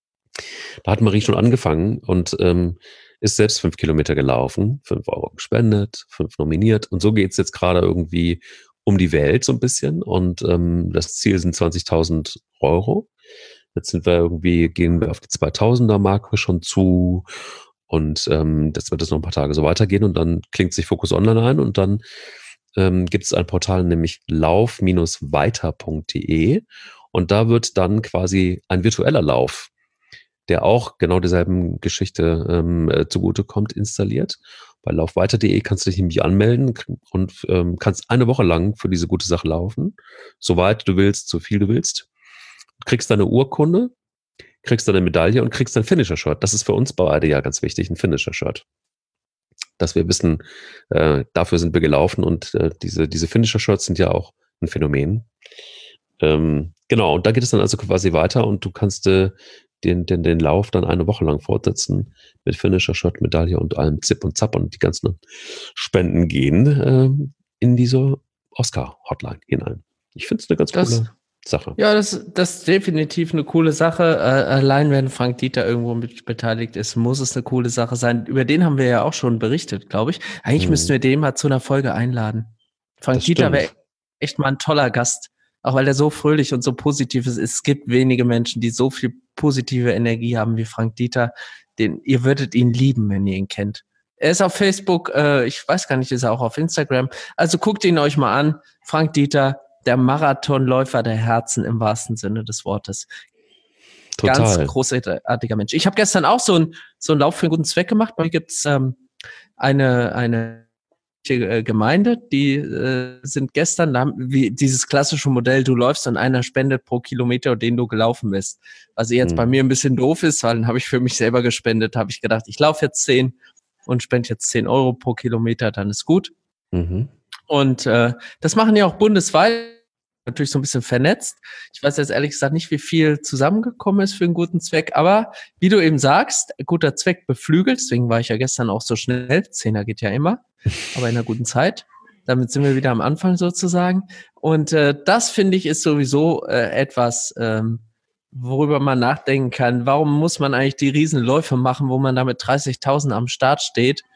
Speaker 1: Da hat Marie schon angefangen und ähm, ist selbst fünf Kilometer gelaufen, fünf Euro gespendet, fünf nominiert und so geht's jetzt gerade irgendwie um die Welt so ein bisschen und ähm, das Ziel sind zwanzigtausend Euro. Jetzt sind wir irgendwie, gehen wir auf die zweitausender-Marke schon zu und ähm, das wird jetzt noch ein paar Tage so weitergehen und dann klingt sich Focus Online ein und dann ähm, gibt es ein Portal, nämlich lauf weiter punkt de und da wird dann quasi ein virtueller Lauf, der auch genau derselben Geschichte ähm, äh, zugutekommt, installiert. Bei laufweiter punkt de kannst du dich nämlich anmelden und ähm, kannst eine Woche lang für diese gute Sache laufen, soweit du willst, so viel du willst. Kriegst deine Urkunde, kriegst deine Medaille und kriegst dein Finisher-Shirt. Das ist für uns beide ja ganz wichtig, ein Finisher-Shirt. Dass wir wissen, äh, dafür sind wir gelaufen und äh, diese, diese Finisher-Shirts sind ja auch ein Phänomen. Ähm, genau, und da geht es dann also quasi weiter und du kannst äh, den, den, den Lauf dann eine Woche lang fortsetzen mit Finisher-Shirt, Medaille und allem Zip und Zap und die ganzen Spenden gehen ähm, in diese Oscar-Hotline hinein. Ich finde es eine ganz
Speaker 2: Das,
Speaker 1: coole Sache.
Speaker 2: Ja, das, das ist definitiv eine coole Sache. Äh, allein wenn Frank Dieter irgendwo mit beteiligt ist, muss es eine coole Sache sein. Über den haben wir ja auch schon berichtet, glaube ich. Eigentlich
Speaker 1: Mhm.
Speaker 2: müssten wir den mal zu einer Folge einladen. Frank
Speaker 1: Das
Speaker 2: Dieter wäre
Speaker 1: stimmt.
Speaker 2: echt mal ein toller Gast. Auch weil er so fröhlich und so positiv ist. Es gibt wenige Menschen, die so viel positive Energie haben wie Frank Dieter. Den, ihr würdet ihn lieben, wenn ihr ihn kennt. Er ist auf Facebook, äh, ich weiß gar nicht, ist er auch auf Instagram. Also guckt ihn euch mal an. Frank Dieter, der Marathonläufer der Herzen im wahrsten Sinne des Wortes. Ganz
Speaker 1: Total.
Speaker 2: großartiger Mensch. Ich habe gestern auch so einen so einen Lauf für einen guten Zweck gemacht. Bei mir gibt's ähm, eine eine Gemeinde, die äh, sind gestern, da haben, wie dieses klassische Modell, du läufst und einer spendet pro Kilometer, den du gelaufen bist. Was jetzt
Speaker 1: Mhm.
Speaker 2: bei mir ein bisschen doof ist, weil dann habe ich für mich selber gespendet, habe ich gedacht, ich laufe jetzt zehn und spende jetzt zehn Euro pro Kilometer, dann ist gut.
Speaker 1: Mhm.
Speaker 2: Und äh, das machen ja auch bundesweit, natürlich so ein bisschen vernetzt. Ich weiß jetzt ehrlich gesagt nicht, wie viel zusammengekommen ist für einen guten Zweck, aber wie du eben sagst, guter Zweck beflügelt, deswegen war ich ja gestern auch so schnell, Zehner geht ja immer, aber in einer guten Zeit. Damit sind wir wieder am Anfang sozusagen. Und äh, das, finde ich, ist sowieso äh, etwas, ähm, worüber man nachdenken kann. Warum muss man eigentlich die Riesenläufe machen, wo man da mit dreißigtausend am Start steht?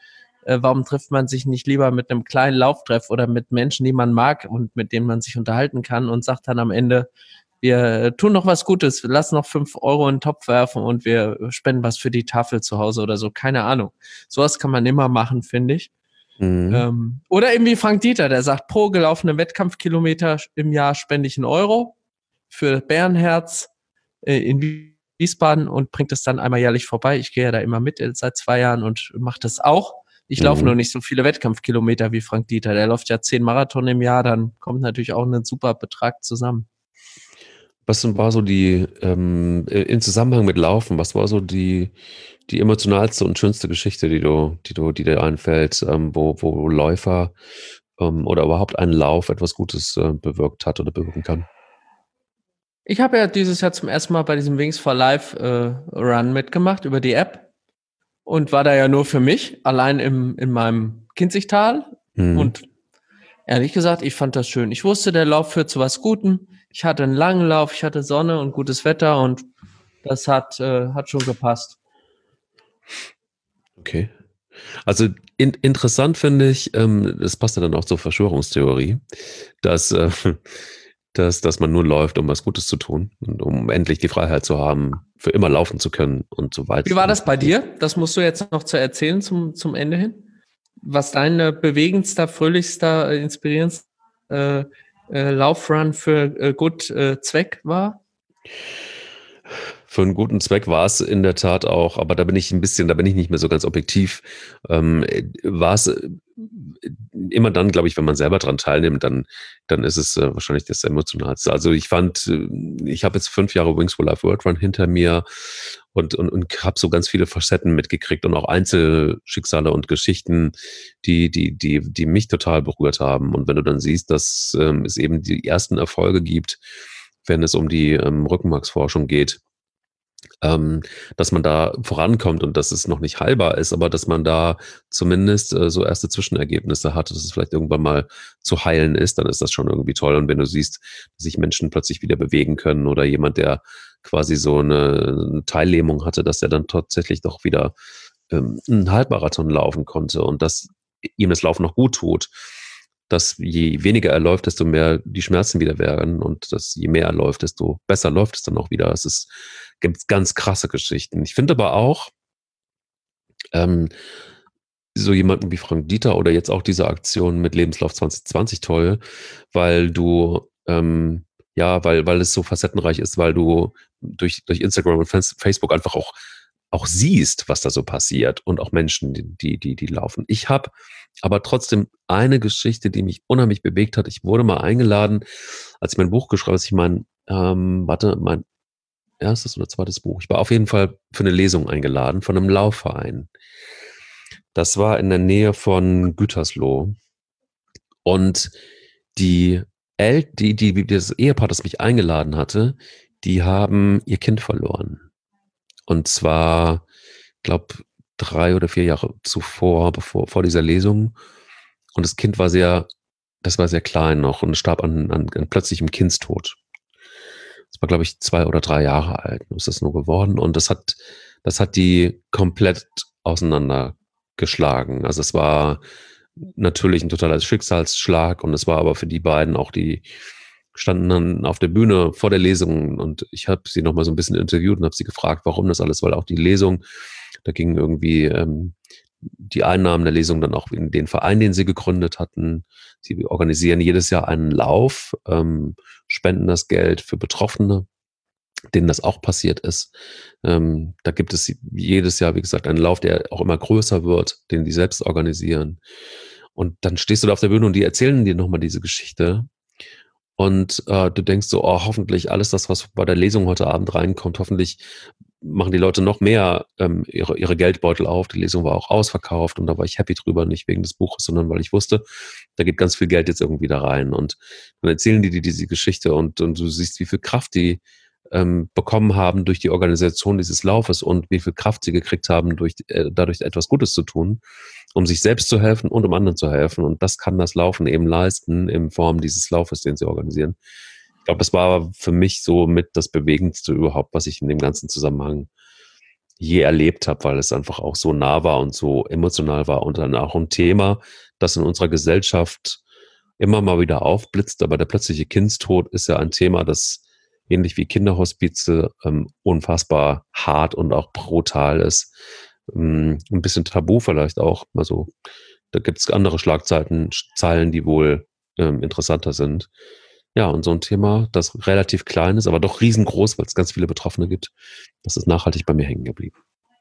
Speaker 2: äh, warum trifft man sich nicht lieber mit einem kleinen Lauftreff oder mit Menschen, die man mag und mit denen man sich unterhalten kann und sagt dann am Ende, wir tun noch was Gutes, wir lassen noch fünf Euro in den Topf werfen und wir spenden was für die Tafel zu Hause oder so, keine Ahnung. Sowas kann man immer machen, finde ich. Mhm. Ähm, oder eben wie Frank Dieter, der sagt, pro gelaufene Wettkampfkilometer im Jahr spende ich einen Euro für Bärenherz äh, in Wiesbaden und bringt es dann einmal jährlich vorbei. Ich gehe ja da immer mit seit zwei Jahren und mache das auch. Ich mhm. laufe nur nicht so viele Wettkampfkilometer wie Frank Dieter. Der läuft ja zehn Marathon im Jahr, dann kommt natürlich auch ein super Betrag zusammen.
Speaker 1: Was war so die, ähm, im Zusammenhang mit Laufen, was war so die, die emotionalste und schönste Geschichte, die du, die du, die dir einfällt, ähm, wo, wo Läufer ähm, oder überhaupt ein Lauf etwas Gutes äh, bewirkt hat oder bewirken kann?
Speaker 2: Ich habe ja dieses Jahr zum ersten Mal bei diesem Wings for Life äh, Run mitgemacht über die App und war da ja nur für mich, allein im, in meinem Kinzigtal. Mhm. Und ehrlich gesagt, ich fand das schön. Ich wusste, der Lauf führt zu was Gutem. Ich hatte einen langen Lauf, ich hatte Sonne und gutes Wetter und das hat, äh, hat schon gepasst.
Speaker 1: Okay. Also in, interessant finde ich, ähm, das passt ja dann auch zur Verschwörungstheorie, dass, äh, dass, dass man nur läuft, um was Gutes zu tun und um endlich die Freiheit zu haben, für immer laufen zu können und so weiter.
Speaker 2: Wie war das bei dir? Das musst du jetzt noch zu erzählen zum, zum Ende hin. Was dein äh, bewegendster, fröhlichster, äh, inspirierendster äh, äh, Laufrun für äh, gut äh, Zweck war?
Speaker 1: Für einen guten Zweck war es in der Tat auch, aber da bin ich ein bisschen, da bin ich nicht mehr so ganz objektiv. Ähm, war es immer dann, glaube ich, wenn man selber dran teilnimmt, dann, dann ist es äh, wahrscheinlich das Emotionalste. Also ich fand, ich habe jetzt fünf Jahre Wings for Life World Run hinter mir und, und, und habe so ganz viele Facetten mitgekriegt und auch Einzelschicksale und Geschichten, die, die, die, die mich total berührt haben. Und wenn du dann siehst, dass ähm, es eben die ersten Erfolge gibt, wenn es um die ähm, Rückenmarksforschung geht, Ähm, dass man da vorankommt und dass es noch nicht heilbar ist, aber dass man da zumindest äh, so erste Zwischenergebnisse hat, dass es vielleicht irgendwann mal zu heilen ist, dann ist das schon irgendwie toll. Und wenn du siehst, dass sich Menschen plötzlich wieder bewegen können oder jemand, der quasi so eine, eine Teillähmung hatte, dass er dann tatsächlich doch wieder ähm, einen Halbmarathon laufen konnte und dass ihm das Laufen noch gut tut, dass je weniger er läuft, desto mehr die Schmerzen wieder werden und dass je mehr er läuft, desto besser läuft es dann auch wieder. Es ist, gibt ganz krasse Geschichten. Ich finde aber auch ähm, so jemanden wie Frank Dieter oder jetzt auch diese Aktion mit Lebenslauf zwanzig zwanzig toll, weil du ähm, ja, weil, weil es so facettenreich ist, weil du durch, durch Instagram und Facebook einfach auch auch siehst, was da so passiert und auch Menschen, die, die, die laufen. Ich habe aber trotzdem eine Geschichte, die mich unheimlich bewegt hat. Ich wurde mal eingeladen, als ich mein Buch geschrieben habe, als ich mein, ähm, warte, mein erstes oder zweites Buch. Ich war auf jeden Fall für eine Lesung eingeladen von einem Laufverein. Das war in der Nähe von Gütersloh. Und die El die, die, das Ehepaar, das mich eingeladen hatte, die haben ihr Kind verloren. Und zwar, ich glaube, drei oder vier Jahre zuvor, bevor, vor dieser Lesung. Und das Kind war sehr, das war sehr klein noch und starb an, an, an plötzlichem Kindstod. Das war, glaube ich, zwei oder drei Jahre alt. Ist das nur geworden. Und das hat, das hat die komplett auseinandergeschlagen. Also es war natürlich ein totaler Schicksalsschlag und es war aber für die beiden auch die, standen dann auf der Bühne vor der Lesung und ich habe sie noch mal so ein bisschen interviewt und habe sie gefragt, warum das alles, weil auch die Lesung, da gingen irgendwie ähm, die Einnahmen der Lesung dann auch in den Verein, den sie gegründet hatten. Sie organisieren jedes Jahr einen Lauf, ähm, spenden das Geld für Betroffene, denen das auch passiert ist. Ähm, da gibt es jedes Jahr, wie gesagt, einen Lauf, der auch immer größer wird, den die selbst organisieren. Und dann stehst du da auf der Bühne und die erzählen dir nochmal diese Geschichte. Und äh, du denkst so, oh, hoffentlich alles das, was bei der Lesung heute Abend reinkommt, hoffentlich machen die Leute noch mehr ähm, ihre, ihre Geldbeutel auf. Die Lesung war auch ausverkauft und da war ich happy drüber, nicht wegen des Buches, sondern weil ich wusste, da geht ganz viel Geld jetzt irgendwie da rein. Und dann erzählen die dir diese Geschichte und, und du siehst, wie viel Kraft die ähm, bekommen haben durch die Organisation dieses Laufes und wie viel Kraft sie gekriegt haben, durch, äh, dadurch etwas Gutes zu tun, um sich selbst zu helfen und um anderen zu helfen. Und das kann das Laufen eben leisten in Form dieses Laufes, den sie organisieren. Ich glaube, das war für mich so mit das Bewegendste überhaupt, was ich in dem ganzen Zusammenhang je erlebt habe, weil es einfach auch so nah war und so emotional war und dann auch ein Thema, das in unserer Gesellschaft immer mal wieder aufblitzt. Aber der plötzliche Kindstod ist ja ein Thema, das ähnlich wie Kinderhospize ähm, unfassbar hart und auch brutal ist. Ähm, ein bisschen tabu vielleicht auch. Also da gibt es andere Schlagzeilen, Zeilen, die wohl ähm, interessanter sind. Ja, und so ein Thema, das relativ klein ist, aber doch riesengroß, weil es ganz viele Betroffene gibt, das ist nachhaltig bei mir hängen geblieben.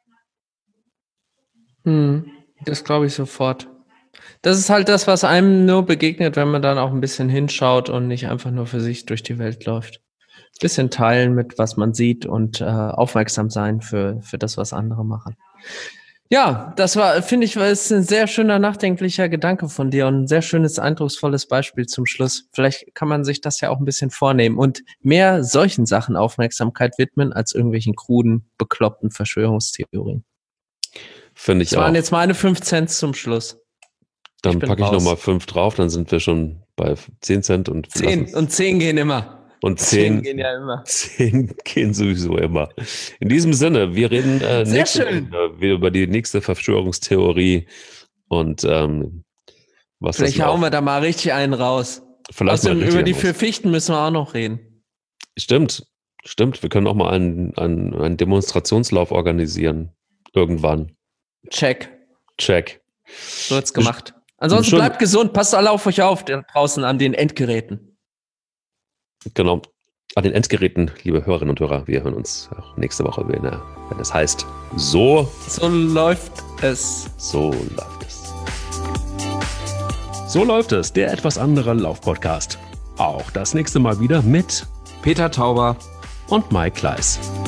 Speaker 2: Hm, das glaube ich sofort. Das ist halt das, was einem nur begegnet, wenn man dann auch ein bisschen hinschaut und nicht einfach nur für sich durch die Welt läuft. Ein bisschen teilen mit, was man sieht und äh, aufmerksam sein für, für das, was andere machen. Ja, das war, finde ich, war ist ein sehr schöner, nachdenklicher Gedanke von dir und ein sehr schönes, eindrucksvolles Beispiel zum Schluss. Vielleicht kann man sich das ja auch ein bisschen vornehmen und mehr solchen Sachen Aufmerksamkeit widmen, als irgendwelchen kruden, bekloppten Verschwörungstheorien.
Speaker 1: Finde ich
Speaker 2: das
Speaker 1: auch.
Speaker 2: Das waren jetzt meine fünf Cent zum Schluss.
Speaker 1: Dann packe ich nochmal fünf drauf, dann sind wir schon bei zehn Cent. Und
Speaker 2: zehn und zehn gehen immer.
Speaker 1: Und zehn,
Speaker 2: gehen ja immer.
Speaker 1: zehn gehen sowieso immer. In diesem Sinne, wir reden äh, nächste Woche wieder über die nächste Verschwörungstheorie und ähm, was
Speaker 2: Vielleicht
Speaker 1: das
Speaker 2: hauen wir da mal richtig einen raus.
Speaker 1: Vielleicht
Speaker 2: Außerdem über die vier Fichten müssen wir auch noch reden.
Speaker 1: Stimmt, stimmt. Wir können auch mal einen, einen, einen Demonstrationslauf organisieren. Irgendwann.
Speaker 2: Check.
Speaker 1: Check.
Speaker 2: So wird's gemacht. Ansonsten Schon. bleibt gesund, passt alle auf euch auf draußen an den Endgeräten.
Speaker 1: Genau. An den Endgeräten, liebe Hörerinnen und Hörer, wir hören uns auch nächste Woche, wenn, wenn es heißt, so.
Speaker 2: So läuft es.
Speaker 1: So läuft es. So läuft es, der etwas andere Laufpodcast. Auch das nächste Mal wieder mit
Speaker 2: Peter Tauber
Speaker 1: und Mike Kleiss.